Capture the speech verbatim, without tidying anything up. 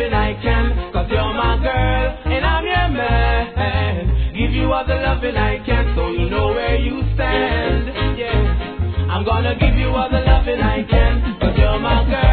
loving I can, cause you're my girl and I'm your man. Give you all the loving I can, so you know where you stand. Yeah, I'm gonna give you all the loving I can, cause you're my girl.